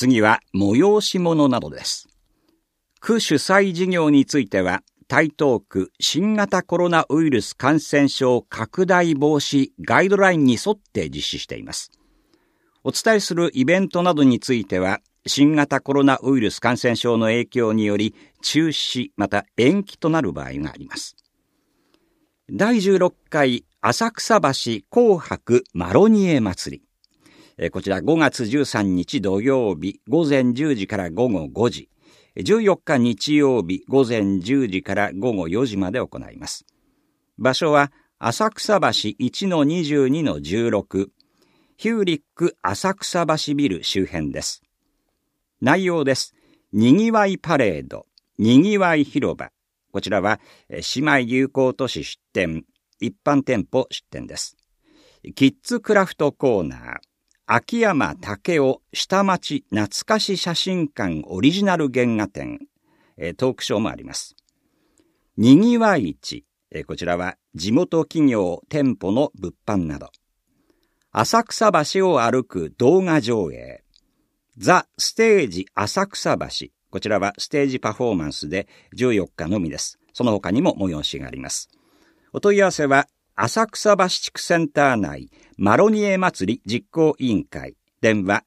次は催し物などです。区主催事業については、台東区新型コロナウイルス感染症拡大防止ガイドラインに沿って実施しています。お伝えするイベントなどについては、新型コロナウイルス感染症の影響により中止また延期となる場合があります。第16回浅草橋紅白マロニエ祭り。こちら5月13日土曜日午前10時から午後5時。14日日曜日午前10時から午後4時まで行います。場所は浅草橋 1-22-16 ヒューリック浅草橋ビル周辺です。内容です。にぎわいパレード、にぎわい広場。こちらは姉妹友好都市出店、一般店舗出店です。キッズクラフトコーナー、秋山武雄下町懐かし写真館オリジナル原画展、トークショーもあります。にぎわい市、こちらは地元企業店舗の物販など。浅草橋を歩く動画上映、ザ・ステージ浅草橋、こちらはステージパフォーマンスで14日のみです。その他にも催しがあります。お問い合わせは浅草橋地区センター内マロニエ祭り実行委員会電話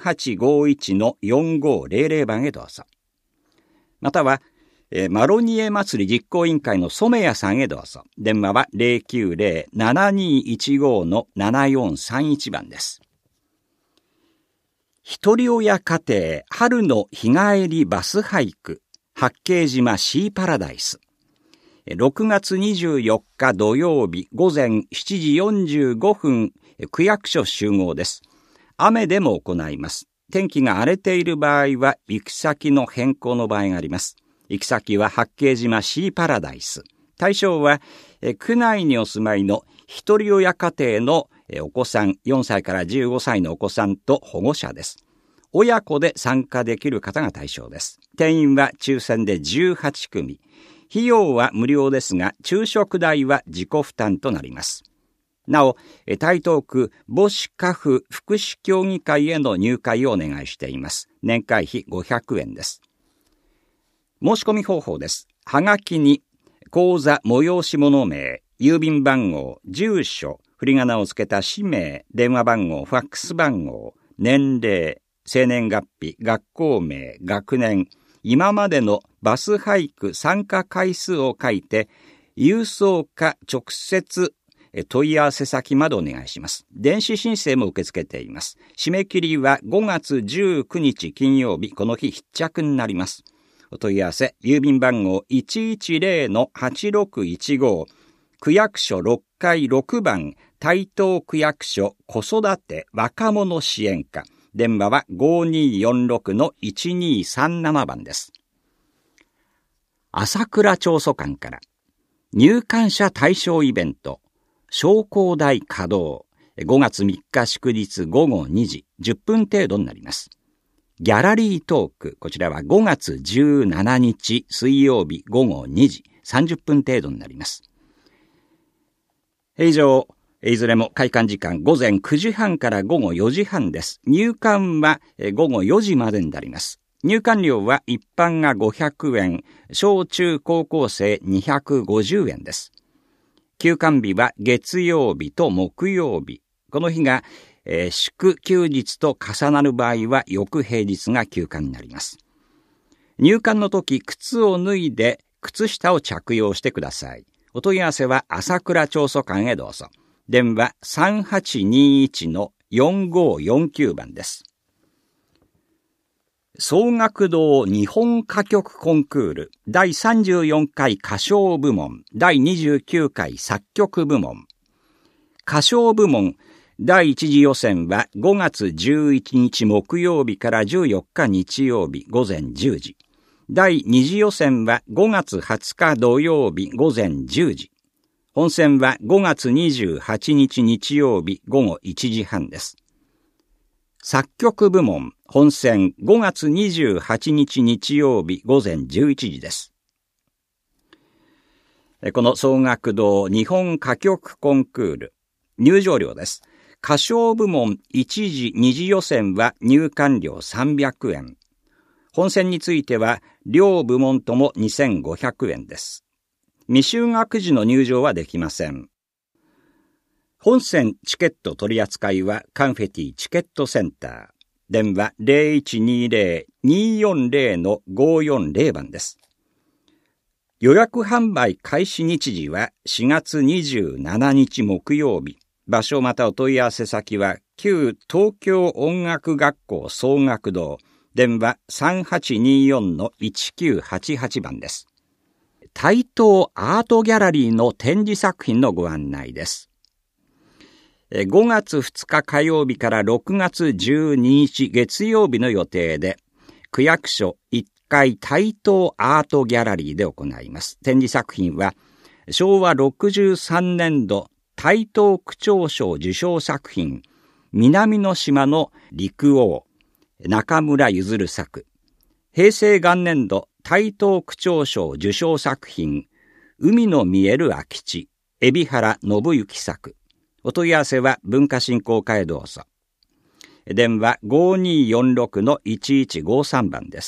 3851-4500 番へどうぞ。またはマロニエ祭り実行委員会の染谷さんへどうぞ。電話は 090-7215-7431 番です。ひとり親家庭春の日帰りバスハイク八景島シーパラダイス。6月24日土曜日午前7時45分区役所集合です。雨でも行います。天気が荒れている場合は行き先の変更の場合があります。行き先は八景島シーパラダイス。対象は区内にお住まいのひとり親家庭のお子さん4歳から15歳のお子さんと保護者です。親子で参加できる方が対象です。定員は抽選で18組。費用は無料ですが、昼食代は自己負担となります。なお、台東区母子家父福祉協議会への入会をお願いしています。年会費500円です。申し込み方法です。はがきに、口座催し物名、郵便番号、住所、振り仮名をつけた氏名、電話番号、ファックス番号、年齢、生年月日、学校名、学年、今までのバスハイク参加回数を書いて、郵送か直接問い合わせ先までお願いします。電子申請も受け付けています。締め切りは5月19日金曜日、この日必着になります。お問い合わせ、郵便番号 110-8615、区役所6階6番、台東区役所子育て若者支援課。電話は 5246-1237 番です。朝倉町租館から入館者対象イベント商工台稼働5月3日祝日午後2時10分程度になります。ギャラリートーク、こちらは5月17日水曜日午後2時30分程度になります。以上、いずれも開館時間午前9時半から午後4時半です。入館は午後4時までになります。入館料は一般が500円、小中高校生250円です。休館日は月曜日と木曜日。この日が、祝休日と重なる場合は翌平日が休館になります。入館の時、靴を脱いで靴下を着用してください。お問い合わせは朝倉町租館へどうぞ。電話 3821-4549 番です。総楽堂日本歌曲コンクール第34回歌唱部門第29回作曲部門歌唱部門第一次予選は5月11日木曜日から14日日曜日午前10時。第二次予選は5月20日土曜日午前10時。本選は5月28日日曜日午後1時半です。作曲部門本選5月28日日曜日午前11時です。この総楽堂日本歌曲コンクール入場料です。 歌唱部門1次2次予選は入館料300円。本選については両部門とも2500円です。未就学児の入場はできません。本選チケット取扱いはカンフェティチケットセンター。電話 0120-240-540 番です。予約販売開始日時は4月27日木曜日。場所またお問い合わせ先は旧東京音楽学校総学堂。電話 3824-1988 番です。台東アートギャラリーの展示作品のご案内です。5月2日火曜日から6月12日月曜日の予定で、区役所1階台東アートギャラリーで行います。展示作品は、昭和63年度台東区長賞受賞作品、南の島の陸王、中村譲作。平成元年度台東区長賞受賞作品、海の見える空き地、海老原信之作。お問い合わせは文化振興課へどうぞ。電話 5246-1153 番です。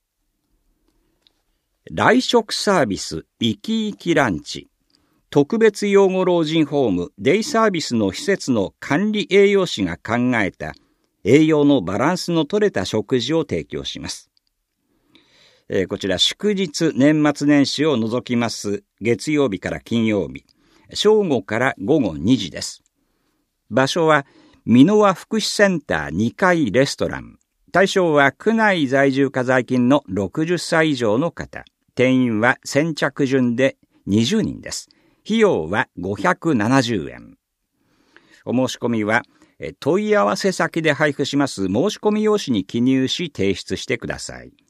来食サービスいきいきランチ。特別養護老人ホームデイサービスの施設の管理栄養士が考えた栄養のバランスの取れた食事を提供します。こちら祝日年末年始を除きます月曜日から金曜日。正午から午後2時です。場所は、箕輪福祉センター2階レストラン。対象は区内在住か在勤の60歳以上の方。定員は先着順で20人です。費用は570円。お申し込みは、問い合わせ先で配布します申し込み用紙に記入し提出してください。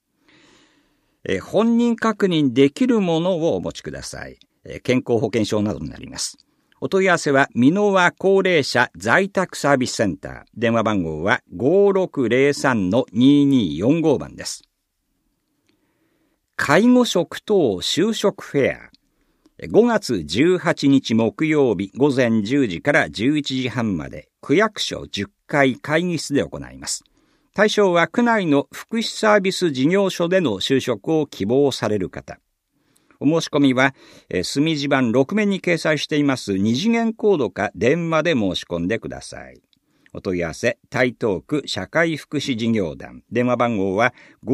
本人確認できるものをお持ちください。健康保険証などになります。お問い合わせは、箕輪高齢者在宅サービスセンター。電話番号は 5603-2245 番です。介護職等就職フェア。5月18日木曜日午前10時から11時半まで、区役所10階会議室で行います。対象は区内の福祉サービス事業所での就職を希望される方。お申し込みは、墨字版6面に掲載しています2次元コードか電話で申し込んでください。お問い合わせ、台東区社会福祉事業団。電話番号は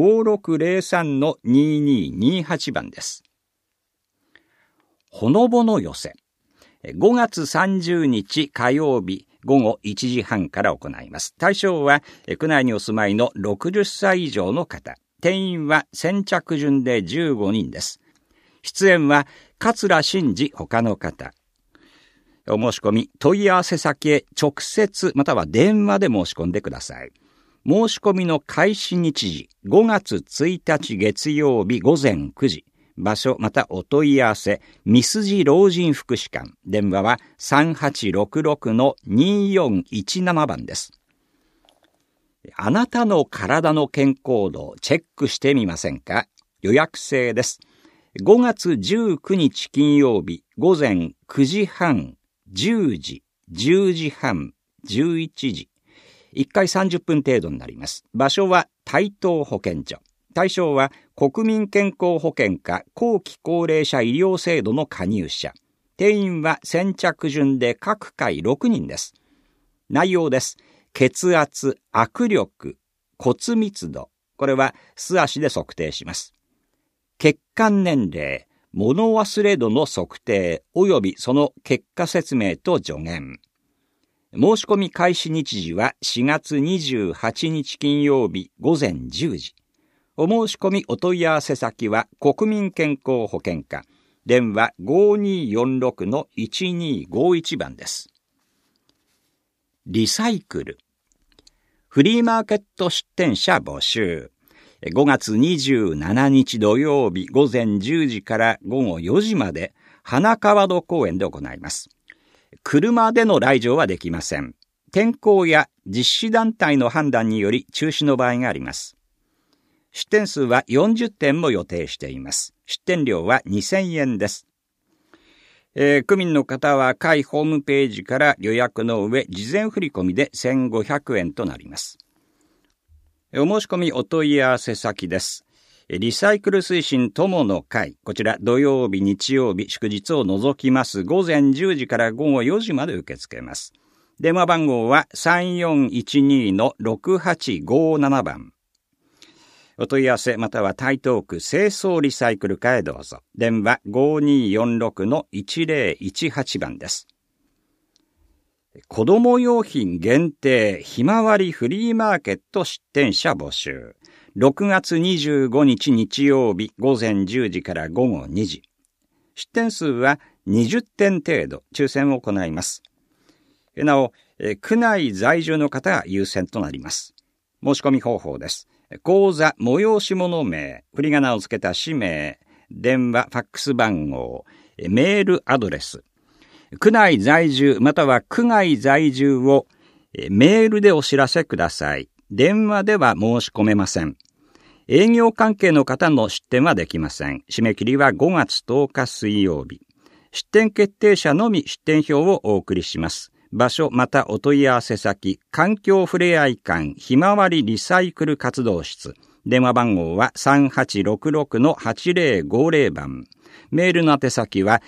5603-2228 番です。ほのぼの寄せ。5月30日火曜日午後1時半から行います。対象は、区内にお住まいの60歳以上の方。定員は先着順で15人です。出演は桂真嗣他の方。お申し込み、問い合わせ先へ直接または電話で申し込んでください。申し込みの開始日時、5月1日月曜日午前9時。場所またお問い合わせ、三筋老人福祉館。電話は 3866-2417 番です。あなたの体の健康度をチェックしてみませんか？予約制です。5月19日金曜日午前9時半、10時、10時半、11時。1回30分程度になります。場所は台東保健所。対象は国民健康保険課後期高齢者医療制度の加入者。定員は先着順で各回6人です。内容です。血圧、握力、骨密度。これは素足で測定します。血管年齢、物忘れ度の測定及びその結果説明と助言。申し込み開始日時は4月28日金曜日午前10時。お申し込みお問い合わせ先は国民健康保険課。電話 5246-1251 番です。リサイクル。フリーマーケット出店者募集。5月27日土曜日午前10時から午後4時まで花川戸公園で行います。車での来場はできません。天候や実施団体の判断により中止の場合があります。出店数は40店も予定しています。出店料は2000円です。 区民の方は会ホームページから予約の上、事前振込で1500円となります。お申し込みお問い合わせ先です。リサイクル推進友の会、こちら土曜日、日曜日、祝日を除きます午前10時から午後4時まで受け付けます。電話番号は 3412-6857 番。お問い合わせまたは台東区清掃リサイクル課へどうぞ。電話 5246-1018 番です。子ども用品限定ひまわりフリーマーケット出店者募集。6月25日日曜日午前10時から午後2時。出店数は20点程度、抽選を行います。なお、区内在住の方が優先となります。申し込み方法です。口座、催し物名、振り仮名をつけた氏名、電話、ファックス番号、メールアドレス。区内在住または区外在住をメールでお知らせください。電話では申し込めません。営業関係の方の出店はできません。締め切りは5月10日水曜日。出店決定者のみ出店票をお送りします。場所またお問い合わせ先、環境ふれあい館ひまわりリサイクル活動室。電話番号は 3866-8050 番。メールの宛先は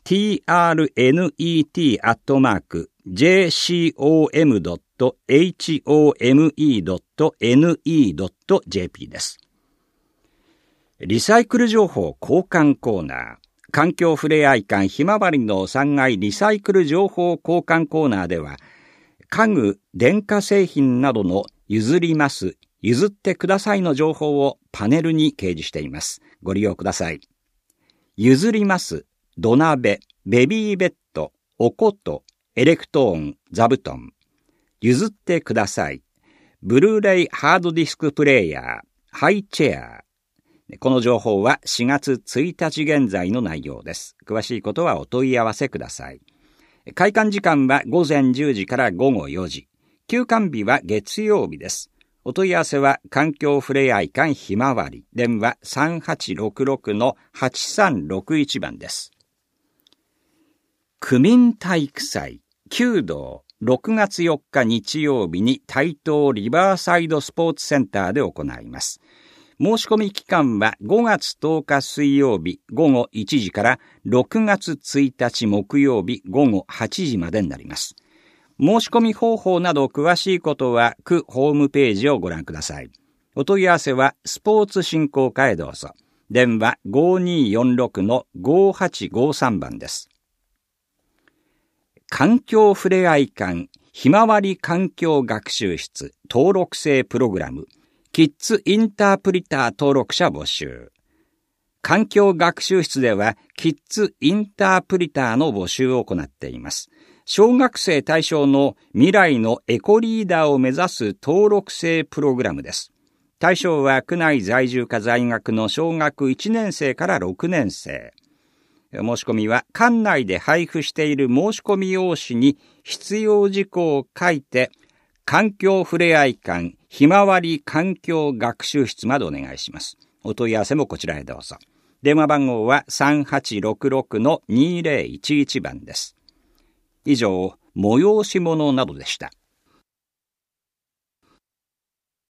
trnet@jcom.home.ne.jp です。リサイクル情報交換コーナー。環境ふれあい館ひまわりの3階リサイクル情報交換コーナーでは、家具、電化製品などの譲ります、譲ってくださいの情報をパネルに掲示しています。ご利用ください。譲ります、土鍋、ベビーベッド、おこと、エレクトーン、座布団。譲ってください。ブルーレイハードディスクプレイヤー、ハイチェア。この情報は4月1日現在の内容です。詳しいことはお問い合わせください。開館時間は午前10時から午後4時。休館日は月曜日です。お問い合わせは環境ふれあい館ひまわり。電話 3866-8361 番です。区民体育祭弓道6月4日日曜日に台東リバーサイドスポーツセンターで行います。申し込み期間は5月10日水曜日午後1時から6月1日木曜日午後8時までになります。申し込み方法など詳しいことは区ホームページをご覧ください。お問い合わせはスポーツ振興課へどうぞ。電話 5246-5853 番です。環境ふれあい館ひまわり環境学習室登録制プログラムキッズインタープリター登録者募集。環境学習室ではキッズインタープリターの募集を行っています。小学生対象の未来のエコリーダーを目指す登録制プログラムです。対象は区内在住か在学の小学1年生から6年生。申し込みは館内で配布している申し込み用紙に必要事項を書いて、環境ふれあい館ひまわり環境学習室までお願いします。お問い合わせもこちらへどうぞ。電話番号は 3866-2011 番です。以上、催し物などでした。